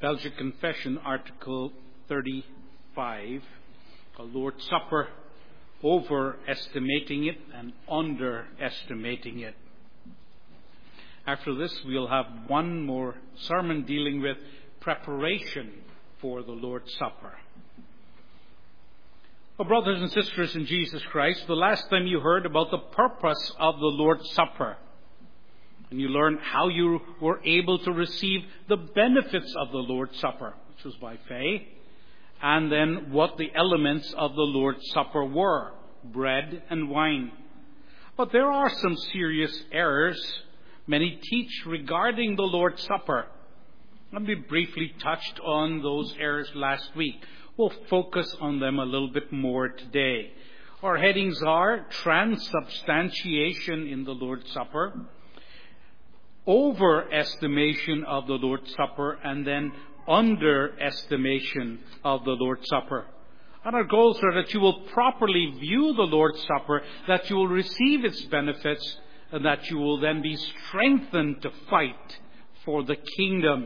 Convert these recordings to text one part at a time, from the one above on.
Belgic Confession, Article 35, the Lord's Supper, overestimating it and underestimating it. After this, we'll have one more sermon dealing with preparation for the Lord's Supper. Well, brothers and sisters in Jesus Christ, the last time you heard about the purpose of the Lord's Supper, and you learned how you were able to receive the benefits of the Lord's Supper, which was by faith, and then what the elements of the Lord's Supper were, bread and wine. But there are some serious errors many teach regarding the Lord's Supper. And we briefly touched on those errors last week. We'll focus on them a little bit more today. Our headings are transubstantiation in the Lord's Supper, overestimation of the Lord's Supper, and then underestimation of the Lord's Supper. And our goals are that you will properly view the Lord's Supper, that you will receive its benefits, and that you will then be strengthened to fight for the kingdom.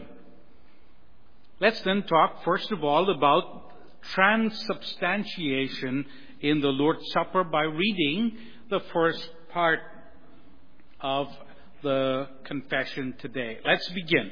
Let's then talk first of all about transubstantiation in the Lord's Supper by reading the first part of the confession today. Let's begin.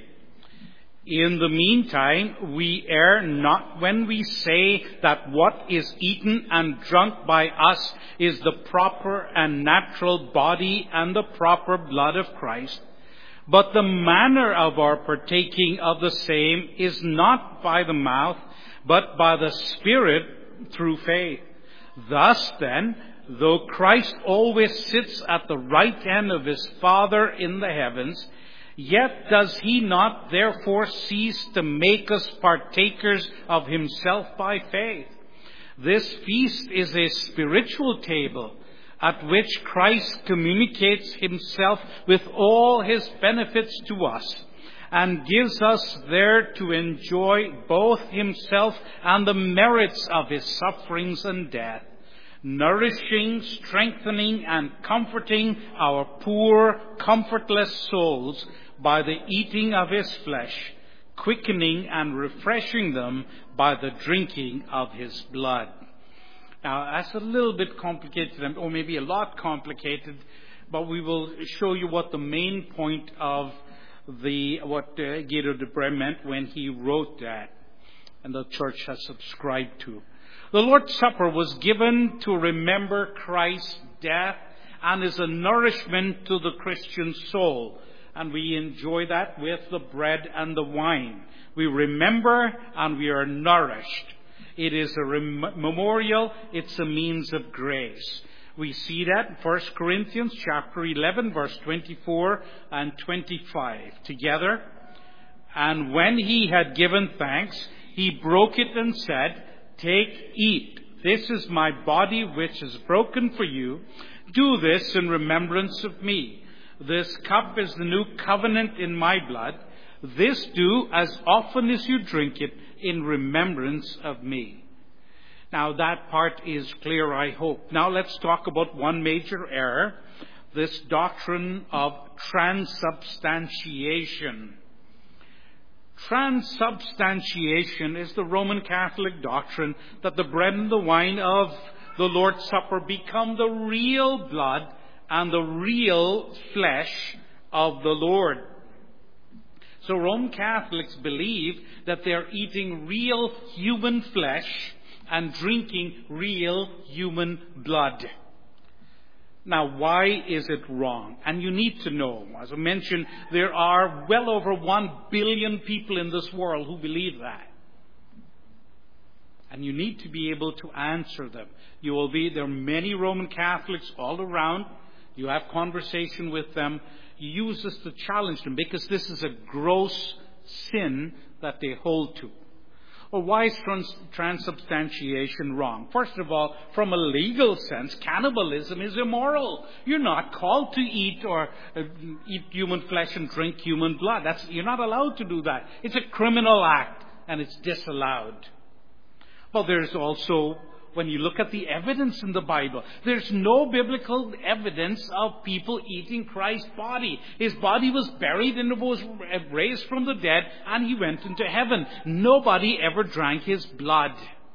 In the meantime, we err not when we say that what is eaten and drunk by us is the proper and natural body and the proper blood of Christ. But the manner of our partaking of the same is not by the mouth, but by the Spirit through faith. Thus then, though Christ always sits at the right hand of his Father in the heavens, yet does he not therefore cease to make us partakers of himself by faith. This feast is a spiritual table at which Christ communicates himself with all his benefits to us and gives us there to enjoy both himself and the merits of his sufferings and death, nourishing, strengthening, and comforting our poor, comfortless souls by the eating of his flesh, quickening and refreshing them by the drinking of his blood. Now, that's a little bit complicated, or maybe a lot complicated, but we will show you what the main point of what Guido de Brême meant when he wrote that, and the church has subscribed to. The Lord's Supper was given to remember Christ's death and is a nourishment to the Christian soul. And we enjoy that with the bread and the wine. We remember and we are nourished. It is a memorial. It's a means of grace. We see that in 1 Corinthians chapter 11, verse 24 and 25 together. And when he had given thanks, he broke it and said, "Take, eat. This is my body which is broken for you. Do this in remembrance of me. This cup is the new covenant in my blood. This do as often as you drink it in remembrance of me." Now that part is clear, I hope. Now let's talk about one major error, this doctrine of transubstantiation. Transubstantiation is the Roman Catholic doctrine that the bread and the wine of the Lord's Supper become the real blood and the real flesh of the Lord. So Roman Catholics believe that they're eating real human flesh and drinking real human blood. Now, why is it wrong? And you need to know, as I mentioned, there are well over 1 billion people in this world who believe that. And you need to be able to answer them. There are many Roman Catholics all around. You have conversation with them. You use this to challenge them because this is a gross sin that they hold to. Well, why is transubstantiation wrong? First of all, from a legal sense, cannibalism is immoral. You're not called to eat human flesh and drink human blood. You're not allowed to do that. It's a criminal act and it's disallowed. But there's also when you look at the evidence in the Bible. There's no biblical evidence of people eating Christ's body. His body was buried and was raised from the dead, and he went into heaven. Nobody ever drank his blood.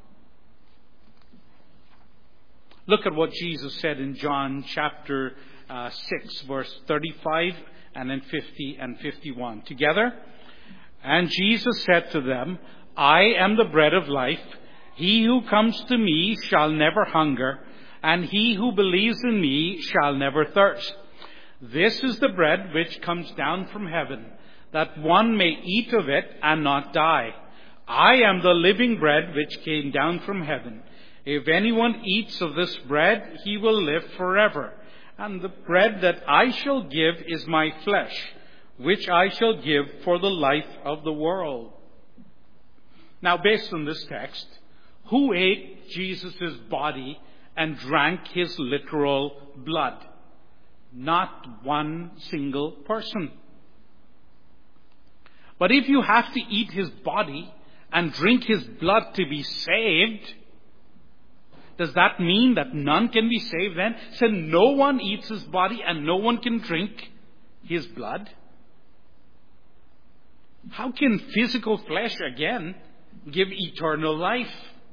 Look at what Jesus said in John chapter 6, verse 35 and then 50 and 51. Together. And Jesus said to them, I am the bread of life. He who comes to me shall never hunger, and he who believes in me shall never thirst. This is the bread which comes down from heaven, that one may eat of it and not die. I am the living bread which came down from heaven. If anyone eats of this bread, he will live forever. And the bread that I shall give is my flesh, which I shall give for the life of the world. Now, based on this text, who ate Jesus' body and drank his literal blood? Not one single person. But if you have to eat his body and drink his blood to be saved, does that mean that none can be saved then? So no one eats his body and no one can drink his blood? How can physical flesh again give eternal life?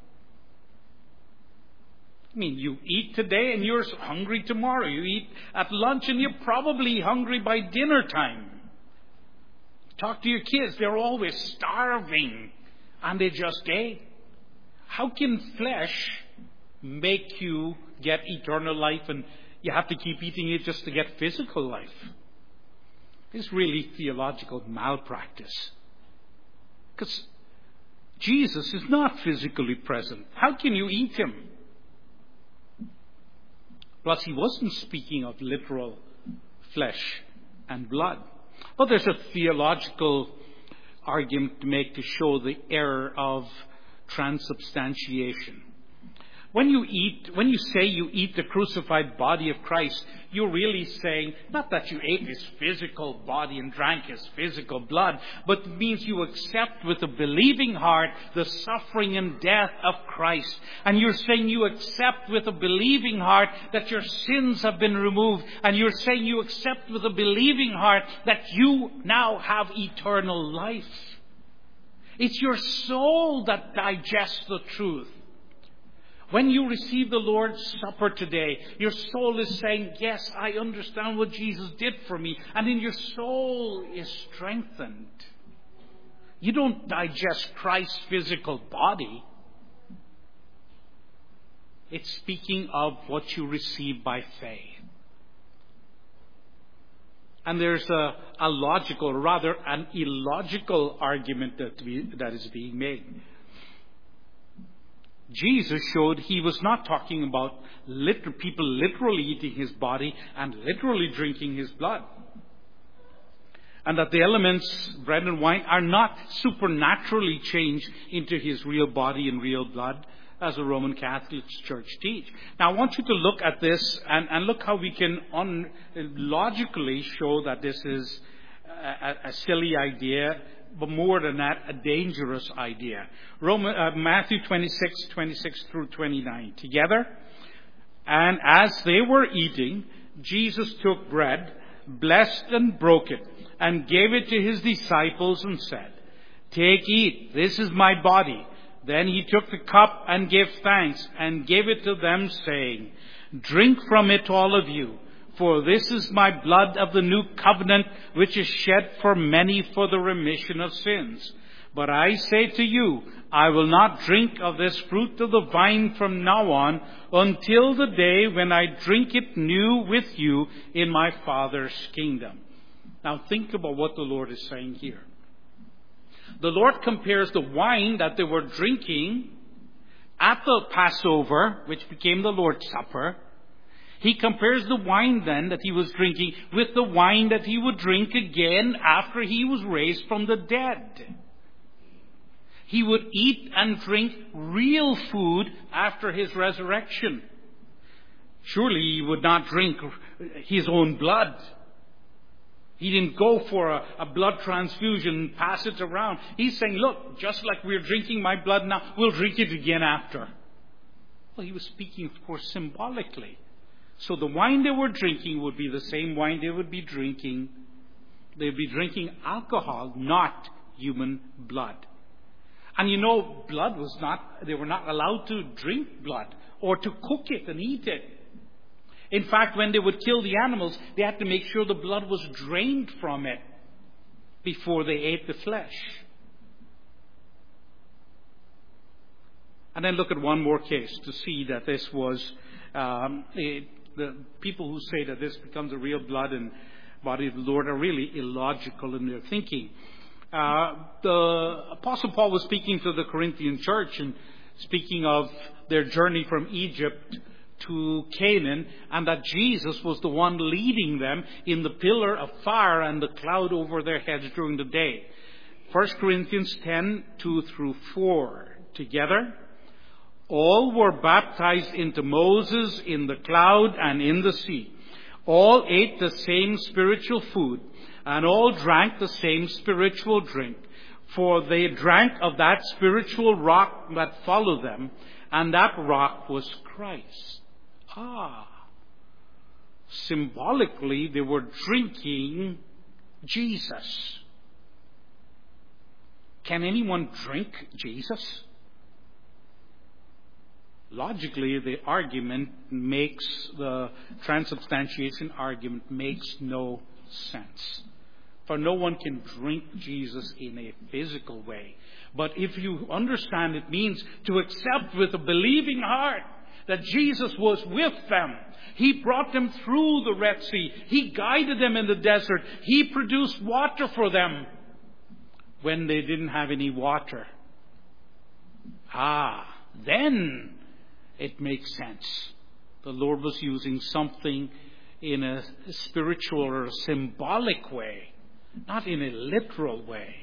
I mean, you eat today and you're hungry tomorrow. You eat at lunch and you're probably hungry by dinner time. Talk to your kids, they're always starving and they just ate. How can flesh make you get eternal life and you have to keep eating it just to get physical life? It's really theological malpractice. Because Jesus is not physically present. How can you eat him? Plus, he wasn't speaking of literal flesh and blood. But there's a theological argument to make to show the error of transubstantiation. When you say you eat the crucified body of Christ, you're really saying not that you ate his physical body and drank his physical blood, but it means you accept with a believing heart the suffering and death of Christ. And you're saying you accept with a believing heart that your sins have been removed. And you're saying you accept with a believing heart that you now have eternal life. It's your soul that digests the truth. When you receive the Lord's Supper today, your soul is saying, yes, I understand what Jesus did for me. And then your soul is strengthened. You don't digest Christ's physical body. It's speaking of what you receive by faith. And there's a logical, rather an illogical argument that is being made. Jesus showed he was not talking about people literally eating his body and literally drinking his blood. And that the elements, bread and wine, are not supernaturally changed into his real body and real blood, as the Roman Catholic Church teach. Now I want you to look at this and look how we can logically show that this is a silly idea, but more than that, a dangerous idea. Matthew 26 through 29. Together. And as they were eating, Jesus took bread, blessed and broke it, and gave it to his disciples and said, "Take, eat, this is my body." Then he took the cup and gave thanks and gave it to them, saying, "Drink from it, all of you. For this is my blood of the new covenant, which is shed for many for the remission of sins. But I say to you, I will not drink of this fruit of the vine from now on, until the day when I drink it new with you in my Father's kingdom." Now think about what the Lord is saying here. The Lord compares the wine that they were drinking at the Passover, which became the Lord's Supper. He compares the wine then that he was drinking with the wine that he would drink again after he was raised from the dead. He would eat and drink real food after his resurrection. Surely he would not drink his own blood. He didn't go for a blood transfusion and pass it around. He's saying, look, just like we're drinking my blood now, we'll drink it again after. Well, he was speaking, of course, symbolically. So the wine they were drinking would be the same wine they would be drinking. They'd be drinking alcohol, not human blood. And blood they were not allowed to drink blood or to cook it and eat it. In fact, when they would kill the animals, they had to make sure the blood was drained from it before they ate the flesh. And then look at one more case to see that this was, the people who say that this becomes the real blood and body of the Lord are really illogical in their thinking. The Apostle Paul was speaking to the Corinthian church and speaking of their journey from Egypt to Canaan, and that Jesus was the one leading them in the pillar of fire and the cloud over their heads during the day. 1 Corinthians 10:2-4. Together, all were baptized into Moses in the cloud and in the sea. All ate the same spiritual food, and all drank the same spiritual drink. For they drank of that spiritual rock that followed them, and that rock was Christ. Symbolically, they were drinking Jesus. Can anyone drink Jesus? Logically, the transubstantiation argument makes no sense. For no one can drink Jesus in a physical way. But if you understand, it means to accept with a believing heart that Jesus was with them. He brought them through the Red Sea. He guided them in the desert. He produced water for them when they didn't have any water. Then it makes sense. The Lord was using something in a spiritual or a symbolic way, not in a literal way.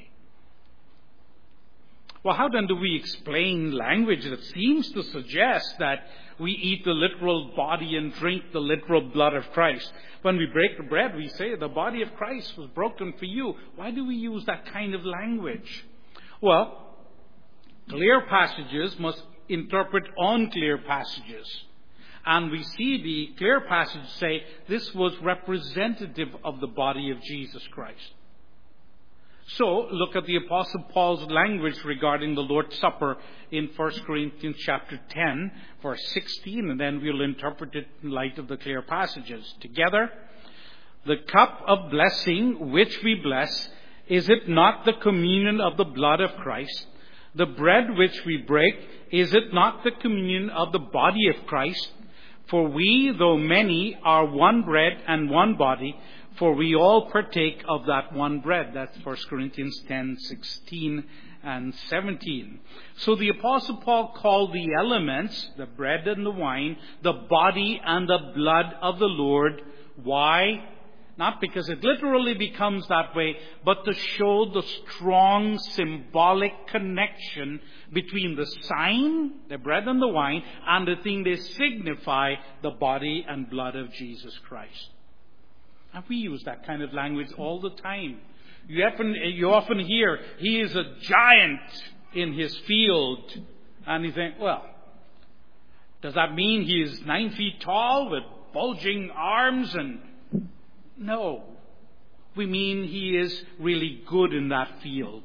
Well, how then do we explain language that seems to suggest that we eat the literal body and drink the literal blood of Christ? When we break the bread, we say the body of Christ was broken for you. Why do we use that kind of language? Well, clear passages must interpret unclear passages. And we see the clear passage say this was representative of the body of Jesus Christ. So, look at the Apostle Paul's language regarding the Lord's Supper in 1 Corinthians chapter 10, verse 16, and then we'll interpret it in light of the clear passages. Together, the cup of blessing which we bless, is it not the communion of the blood of Christ? The bread which we break, is it not the communion of the body of Christ? For we, though many, are one bread and one body, for we all partake of that one bread. That's 1 Corinthians 10:16 and 17. So the Apostle Paul called the elements, the bread and the wine, the body and the blood of the Lord. Why? Not because it literally becomes that way, but to show the strong symbolic connection between the sign, the bread and the wine, and the thing they signify, the body and blood of Jesus Christ. And we use that kind of language all the time. You often hear, he is a giant in his field. And you think, well, does that mean he is 9 feet tall with bulging arms? And no. We mean he is really good in that field.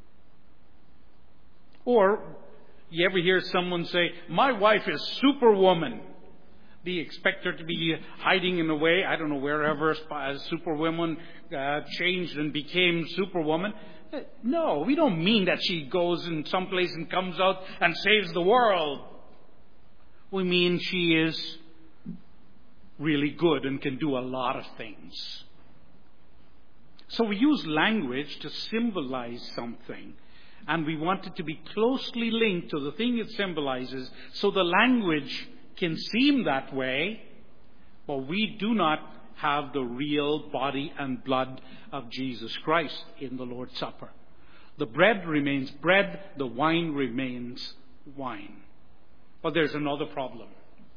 Or, you ever hear someone say, my wife is Superwoman. Do you expect her to be hiding in a way, I don't know, wherever Superwoman changed and became Superwoman? No, we don't mean that she goes in some place and comes out and saves the world. We mean she is really good and can do a lot of things. So we use language to symbolize something. And we want it to be closely linked to the thing it symbolizes, so the language can seem that way, but we do not have the real body and blood of Jesus Christ in the Lord's Supper. The bread remains bread, the wine remains wine. But there's another problem.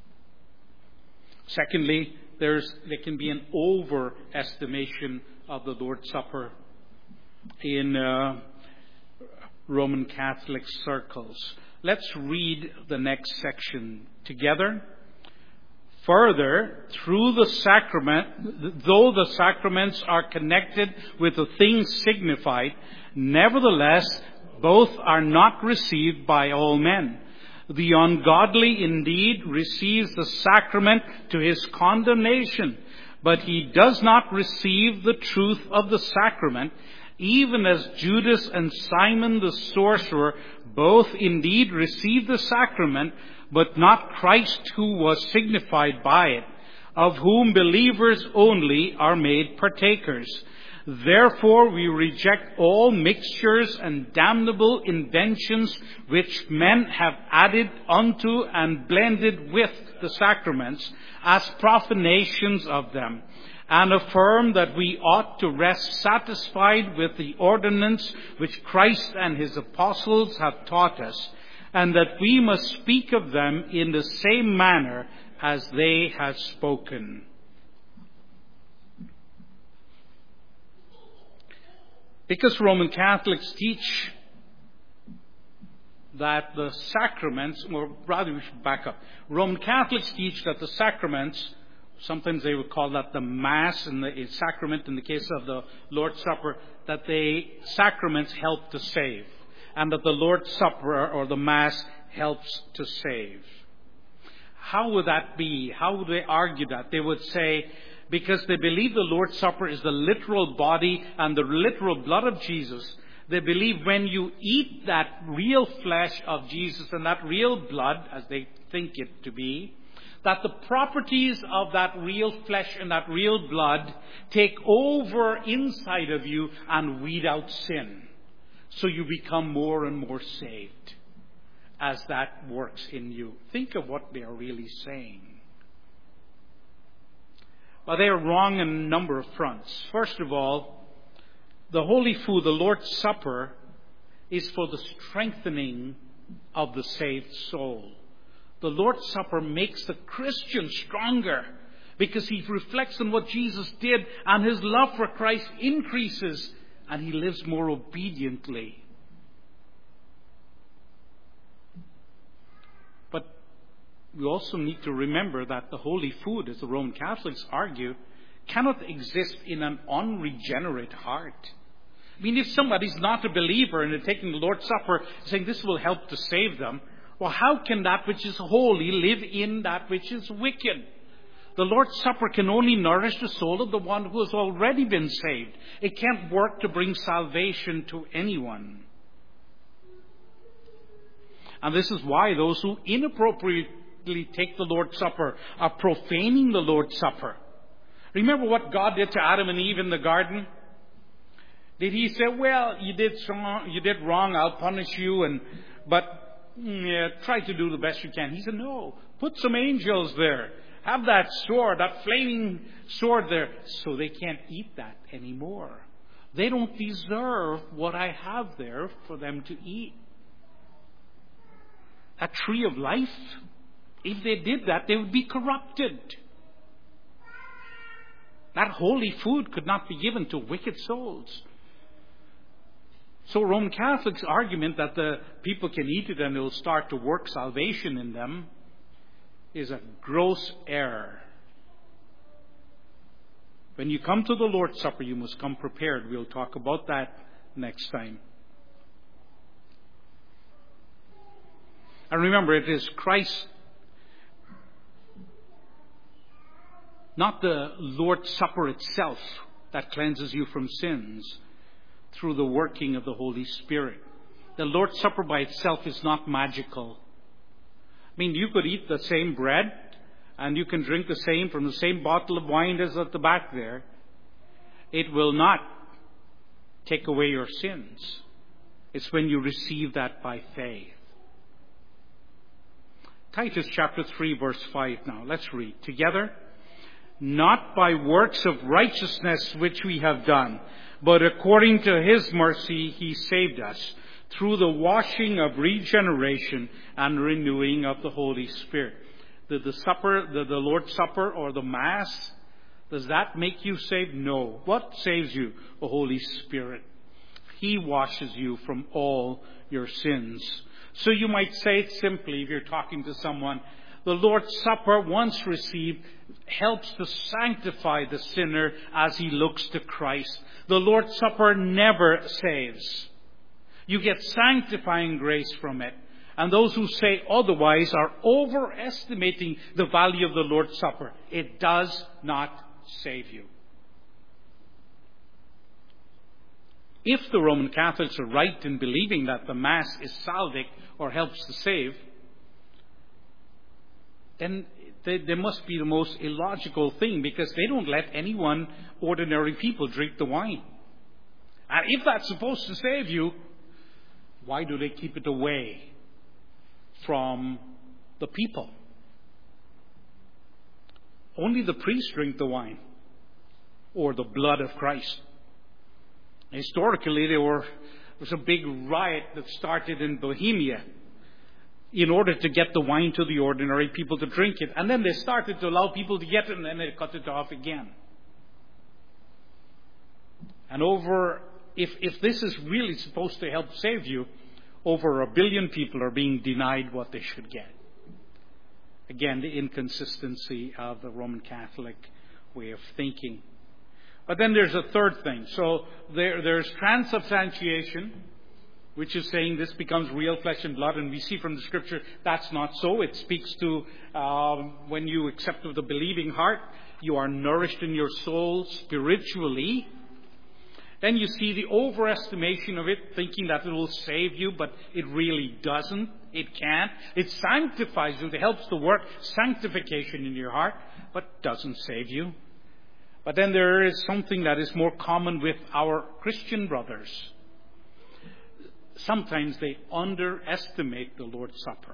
Secondly, there can be an overestimation of the Lord's Supper in Roman Catholic circles. Let's read the next section together. Further, through the sacrament, though the sacraments are connected with the things signified, nevertheless, both are not received by all men. The ungodly indeed receives the sacrament to his condemnation, but he does not receive the truth of the sacrament, even as Judas and Simon the sorcerer both indeed received the sacrament, but not Christ who was signified by it, of whom believers only are made partakers. Therefore we reject all mixtures and damnable inventions which men have added unto and blended with the sacraments as profanations of them, and affirm that we ought to rest satisfied with the ordinance which Christ and his apostles have taught us, and that we must speak of them in the same manner as they have spoken. Because Roman Catholics teach that the sacraments, or rather we should back up. Roman Catholics teach that the sacraments, sometimes they would call that the Mass and the sacrament in the case of the Lord's Supper, that the sacraments help to save, and that the Lord's Supper or the Mass helps to save. How would that be? How would they argue that? They would say, because they believe the Lord's Supper is the literal body and the literal blood of Jesus, they believe when you eat that real flesh of Jesus and that real blood, as they think it to be, that the properties of that real flesh and that real blood take over inside of you and weed out sin. So you become more and more saved as that works in you. Think of what they are really saying. Well, they are wrong on a number of fronts. First of all, the holy food, the Lord's Supper, is for the strengthening of the saved soul. The Lord's Supper makes the Christian stronger because he reflects on what Jesus did, and his love for Christ increases and he lives more obediently. But we also need to remember that the holy food, as the Roman Catholics argue, cannot exist in an unregenerate heart. I mean, if somebody's not a believer and they're taking the Lord's Supper, saying this will help to save them, well, how can that which is holy live in that which is wicked? The Lord's Supper can only nourish the soul of the one who has already been saved. It can't work to bring salvation to anyone. And this is why those who inappropriately take the Lord's Supper are profaning the Lord's Supper. Remember what God did to Adam and Eve in the garden? Did he say, well, you did wrong, I'll punish you, but try to do the best you can? He said, no, put some angels there. Have that sword, that flaming sword there, so they can't eat that anymore. They don't deserve what I have there for them to eat. A tree of life, if they did that, they would be corrupted. That holy food could not be given to wicked souls. So Roman Catholics' argument that the people can eat it and it will start to work salvation in them is a gross error. When you come to the Lord's Supper, you must come prepared. We'll talk about that next time. And remember, it is Christ, not the Lord's Supper itself, that cleanses you from sins through the working of the Holy Spirit. The Lord's Supper by itself is not magical. I mean, you could eat the same bread and you can drink the same from the same bottle of wine as at the back there. It will not take away your sins. It's when you receive that by faith. Titus chapter 3 verse 5 now. Let's read together. Not by works of righteousness which we have done, but according to his mercy he saved us through the washing of regeneration and renewing of the Holy Spirit. The Lord's Supper or the Mass, does that make you saved? No. What saves you? The Holy Spirit. He washes you from all your sins. So you might say it simply if you're talking to someone. The Lord's Supper, once received, helps to sanctify the sinner as he looks to Christ. The Lord's Supper never saves. You get sanctifying grace from it. And those who say otherwise are overestimating the value of the Lord's Supper. It does not save you. If the Roman Catholics are right in believing that the Mass is salvic or helps to save, then they must be the most illogical thing, because they don't let anyone, ordinary people, drink the wine. And if that's supposed to save you, why do they keep it away from the people? Only the priests drink the wine, or the blood of Christ. Historically, there was a big riot that started in Bohemia in order to get the wine to the ordinary people to drink it. And then they started to allow people to get it, and then they cut it off again. And if this is really supposed to help save you, over 1 billion people are being denied what they should get. Again, the inconsistency of the Roman Catholic way of thinking. But then there's a third thing. So there's transubstantiation, which is saying this becomes real flesh and blood. And we see from the Scripture that's not so. It speaks to when you accept with a believing heart, you are nourished in your soul spiritually. Then you see the overestimation of it, thinking that it will save you, but it really doesn't. It can't. It sanctifies you. It helps to work sanctification in your heart, but doesn't save you. But then there is something that is more common with our Christian brothers. Sometimes they underestimate the Lord's Supper.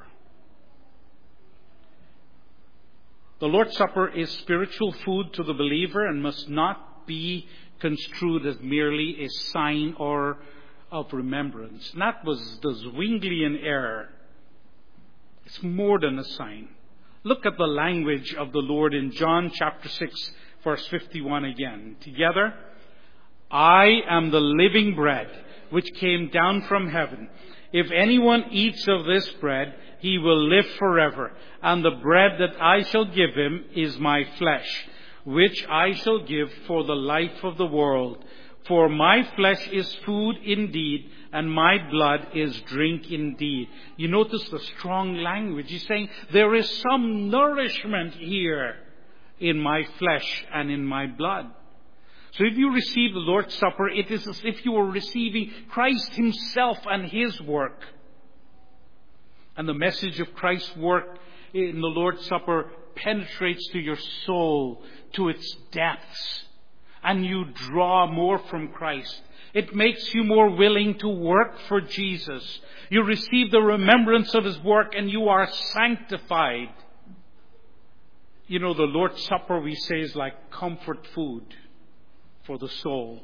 The Lord's Supper is spiritual food to the believer and must not be construed as merely a sign or of remembrance. And that was the Zwinglian error. It's more than a sign. Look at the language of the Lord in John chapter 6, verse 51 again. Together, I am the living bread which came down from heaven. If anyone eats of this bread, he will live forever. And the bread that I shall give him is my flesh, which I shall give for the life of the world. For my flesh is food indeed, and my blood is drink indeed. You notice the strong language. He's saying there is some nourishment here in my flesh and in my blood. So if you receive the Lord's Supper, it is as if you were receiving Christ Himself and His work. And the message of Christ's work in the Lord's Supper penetrates to your soul, to its depths, and you draw more from Christ. It makes you more willing to work for Jesus. You receive the remembrance of His work and you are sanctified. You know, the Lord's Supper, we say, is like comfort food for the soul.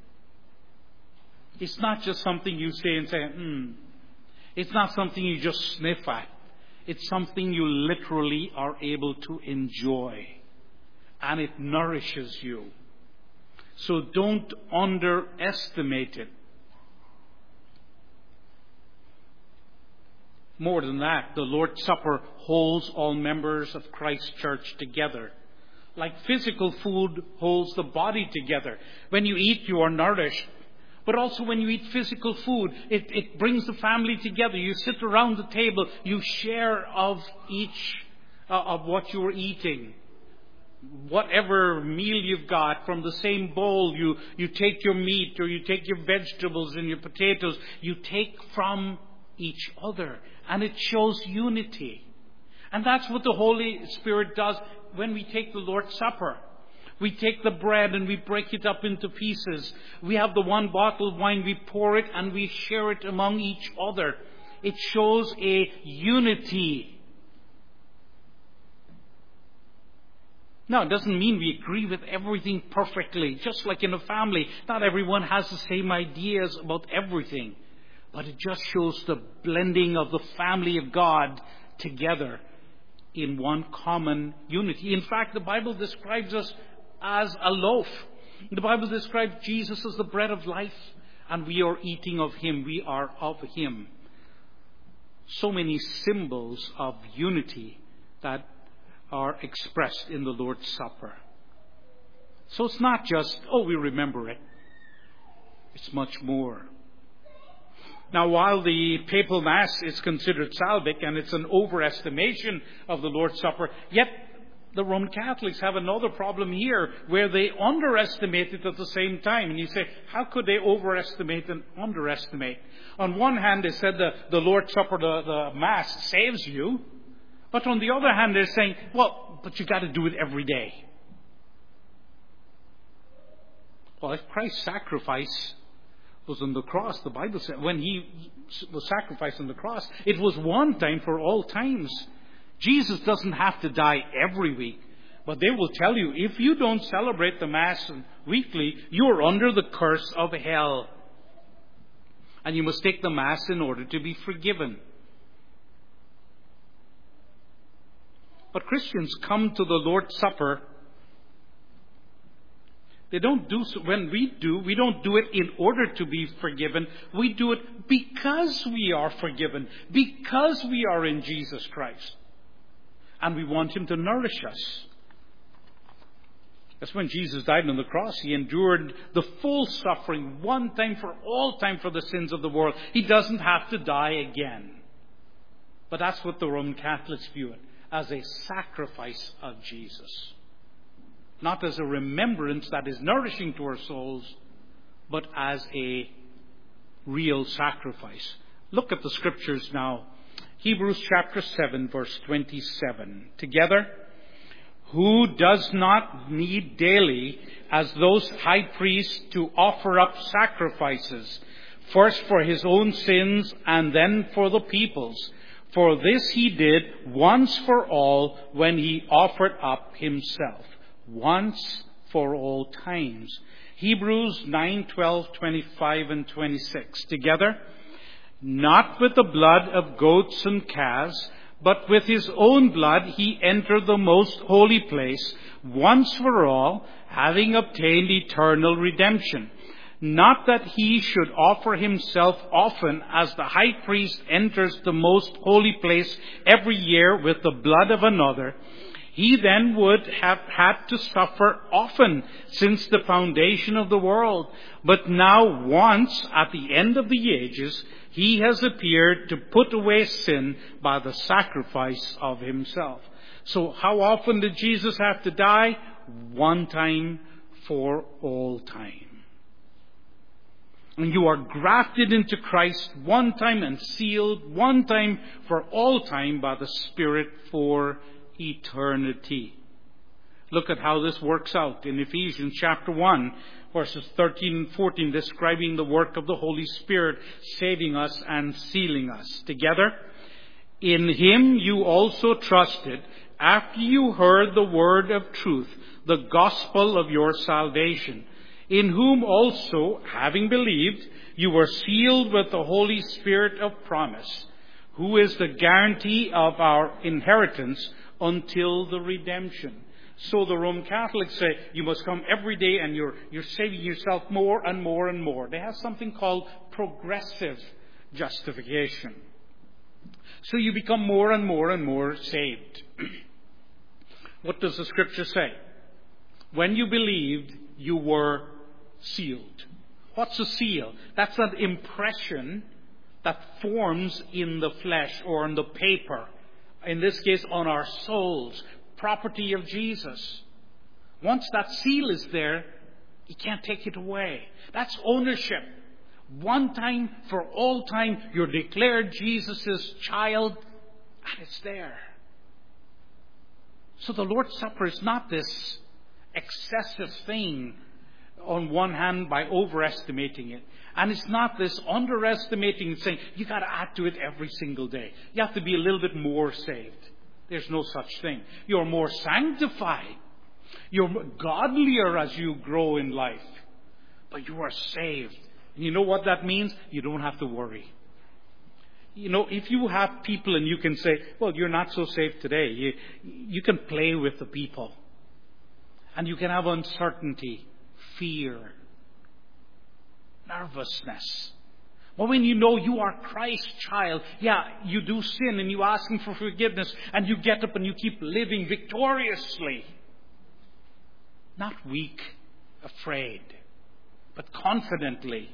It's not just something you say and say, It's not something you just sniff at. It's something you literally are able to enjoy. And it nourishes you. So don't underestimate it. More than that, the Lord's Supper holds all members of Christ's church together. Like physical food holds the body together. When you eat, you are nourished. But also when you eat physical food, it brings the family together. You sit around the table, you share of each of what you're eating. Whatever meal you've got, from the same bowl, you take your meat or you take your vegetables and your potatoes. You take from each other. And it shows unity. And that's what the Holy Spirit does when we take the Lord's Supper. We take the bread and we break it up into pieces. We have the one bottle of wine, we pour it and we share it among each other. It shows a unity. Now, it doesn't mean we agree with everything perfectly. Just like in a family, not everyone has the same ideas about everything. But it just shows the blending of the family of God together in one common unity. In fact, the Bible describes us as a loaf. The Bible describes Jesus as the bread of life, and we are eating of Him. We are of Him. so many symbols of unity that are expressed in the Lord's Supper. So it's not just, we remember it. It's much more. Now, while the papal Mass is considered salvic and it's an overestimation of the Lord's Supper, yet the Roman Catholics have another problem here where they underestimate it at the same time. And you say, how could they overestimate and underestimate? On one hand, they said the Lord's Supper, the Mass, saves you. But on the other hand, they're saying, but you got to do it every day. Well, if Christ's sacrifice was on the cross, the Bible said, when He was sacrificed on the cross, it was one time for all times. Jesus doesn't have to die every week. But they will tell you, if you don't celebrate the Mass weekly, you're under the curse of hell. And you must take the Mass in order to be forgiven. But Christians come to the Lord's Supper. They don't do so. When we don't do it in order to be forgiven. We do it because we are forgiven. Because we are in Jesus Christ. And we want Him to nourish us. That's when Jesus died on the cross. He endured the full suffering one time for all time for the sins of the world. He doesn't have to die again. But that's what the Roman Catholics view it, as a sacrifice of Jesus. Not as a remembrance that is nourishing to our souls, but as a real sacrifice. Look at the Scriptures now. Hebrews chapter 7, verse 27. Together, who does not need daily, as those high priests, to offer up sacrifices, first for his own sins and then for the people's. For this he did once for all when he offered up himself. Once for all times. Hebrews 9, 12, 25 and 26. Together, not with the blood of goats and calves, but with his own blood he entered the most holy place, once for all, having obtained eternal redemption. Not that he should offer himself often, as the high priest enters the most holy place every year with the blood of another. He then would have had to suffer often since the foundation of the world. But now once, at the end of the ages, he has appeared to put away sin by the sacrifice of himself. So how often did Jesus have to die? One time for all time. And you are grafted into Christ one time and sealed one time for all time by the Spirit for eternity. Look at how this works out in Ephesians chapter 1, verses 13 and 14, describing the work of the Holy Spirit, saving us and sealing us. Together, in Him you also trusted, after you heard the word of truth, the gospel of your salvation, in whom also, having believed, you were sealed with the Holy Spirit of promise, who is the guarantee of our inheritance until the redemption. So the Roman Catholics say you must come every day and you're saving yourself more and more and more. They have something called progressive justification. So you become more and more and more saved. What does the Scripture say? When you believed, you were sealed. What's a seal? That's an impression that forms in the flesh or on the paper. In this case, on our souls. Property of Jesus. Once that seal is there, you can't take it away. That's ownership. One time for all time, you're declared Jesus' child, and it's there. So the Lord's Supper is not this excessive thing on one hand by overestimating it. And it's not this underestimating and saying, you got to add to it every single day. You have to be a little bit more saved. There's no such thing. You're more sanctified. You're godlier as you grow in life. But you are saved. And you know what that means? You don't have to worry. You know, if you have people and you can say, well, you're not so saved today. You can play with the people. And you can have uncertainty, fear, nervousness. Or when you know you are Christ's child, you do sin and you ask Him for forgiveness and you get up and you keep living victoriously. Not weak, afraid, but confidently.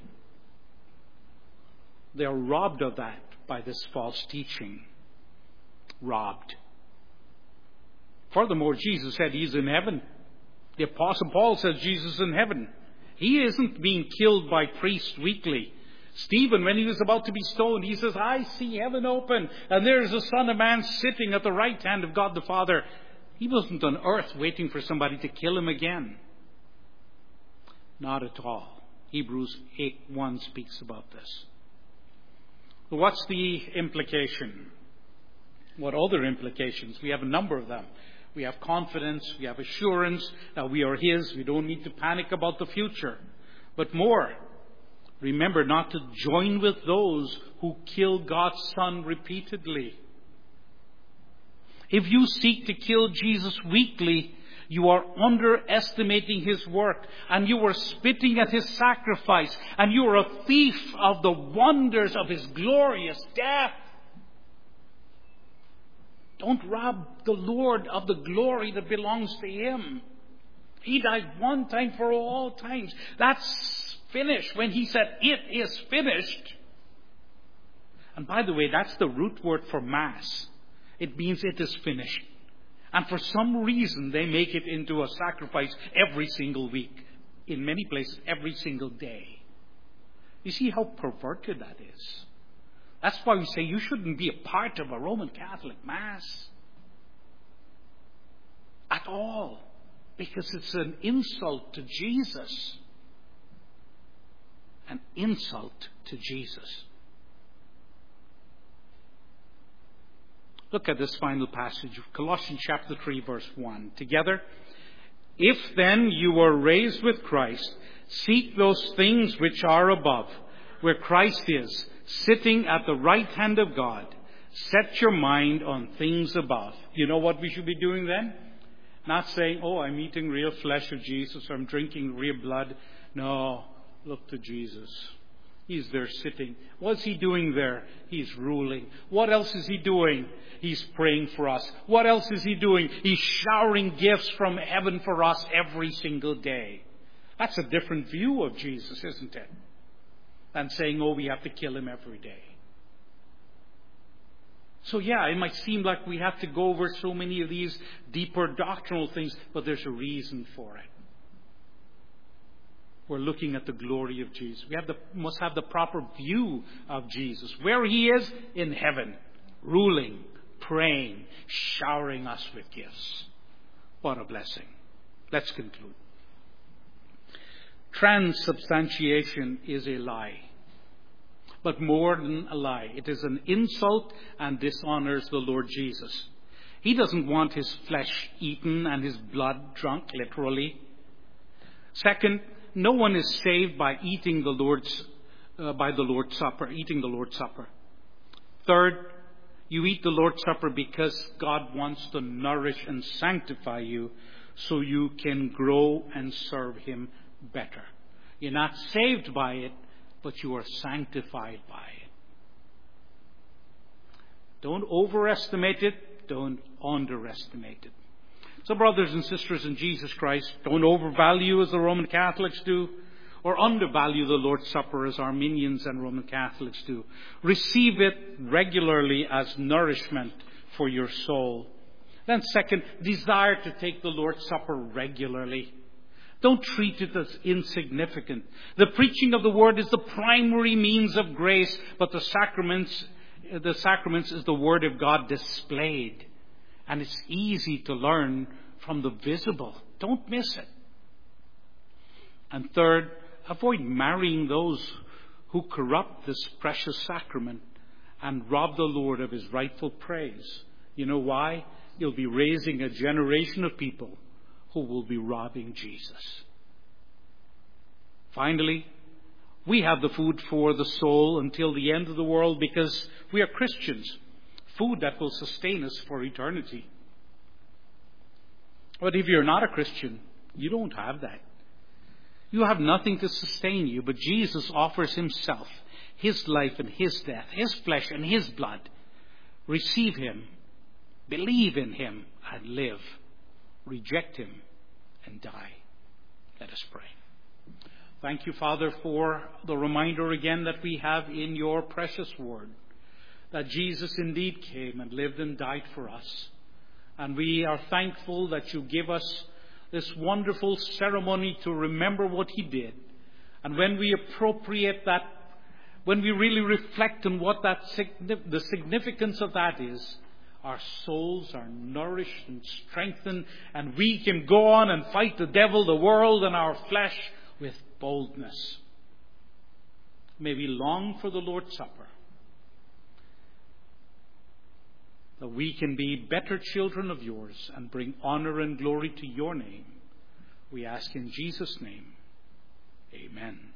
They are robbed of that by this false teaching. Robbed. Furthermore, Jesus said He's in heaven. The Apostle Paul says Jesus is in heaven. He isn't being killed by priests weekly. Stephen, when he was about to be stoned, he says, I see heaven open, and there is the Son of Man sitting at the right hand of God the Father. He wasn't on earth waiting for somebody to kill him again. Not at all. Hebrews 8:1 speaks about this. So what's the implication? What other implications? We have a number of them. We have confidence, we have assurance that we are His. We don't need to panic about the future. But more, remember not to join with those who kill God's Son repeatedly. If you seek to kill Jesus weekly, you are underestimating His work, and you are spitting at His sacrifice, and you are a thief of the wonders of His glorious death. Don't rob the Lord of the glory that belongs to Him. He died one time for all times. That's finished. When He said, it is finished. And by the way, that's the root word for Mass. It means it is finished. And for some reason, they make it into a sacrifice every single week. In many places, every single day. You see how perverted that is? That's why we say you shouldn't be a part of a Roman Catholic Mass. At all. Because it's an insult to Jesus. An insult to Jesus. Look at this final passage of Colossians chapter 3 verse 1. Together. If then you were raised with Christ, seek those things which are above, where Christ is, sitting at the right hand of God. Set your mind on things above. You know what we should be doing then? Not saying, I'm eating real flesh of Jesus, or I'm drinking real blood. No, look to Jesus. He's there sitting. What's He doing there? He's ruling. What else is He doing? He's praying for us. What else is He doing? He's showering gifts from heaven for us every single day. That's a different view of Jesus, isn't it? Than saying, we have to kill Him every day. So it might seem like we have to go over so many of these deeper doctrinal things, but there's a reason for it. We're looking at the glory of Jesus. We must have the proper view of Jesus. Where He is, in heaven, ruling, praying, showering us with gifts. What a blessing. Let's conclude. Transubstantiation is a lie. But more than a lie, it is an insult and dishonors the Lord Jesus. He doesn't want His flesh eaten and His blood drunk, literally. Second, no one is saved by eating the Lord's Supper. Third, you eat the Lord's Supper because God wants to nourish and sanctify you so you can grow and serve Him better. You're not saved by it, but you are sanctified by it. Don't overestimate it. Don't underestimate it. So brothers and sisters in Jesus Christ, don't overvalue as the Roman Catholics do, or undervalue the Lord's Supper as Arminians and Roman Catholics do. Receive it regularly as nourishment for your soul. Then second, desire to take the Lord's Supper regularly. Don't treat it as insignificant. The preaching of the Word is the primary means of grace, but the sacraments is the Word of God displayed. And it's easy to learn from the visible. Don't miss it. And third, avoid marrying those who corrupt this precious sacrament and rob the Lord of His rightful praise. You know why? You'll be raising a generation of people who will be robbing Jesus. Finally, we have the food for the soul until the end of the world because we are Christians. Food that will sustain us for eternity. But if you're not a Christian, you don't have that. You have nothing to sustain you, but Jesus offers Himself, His life and His death, His flesh and His blood. Receive Him, believe in Him, and live. Reject Him and die. Let us pray. Thank you, Father, for the reminder again that we have in your precious word that Jesus indeed came and lived and died for us. And we are thankful that you give us this wonderful ceremony to remember what He did. And when we appropriate that, when we really reflect on what the significance of that is, our souls are nourished and strengthened, and we can go on and fight the devil, the world, and our flesh with boldness. May we long for the Lord's Supper, that we can be better children of yours and bring honor and glory to your name. We ask in Jesus' name. Amen.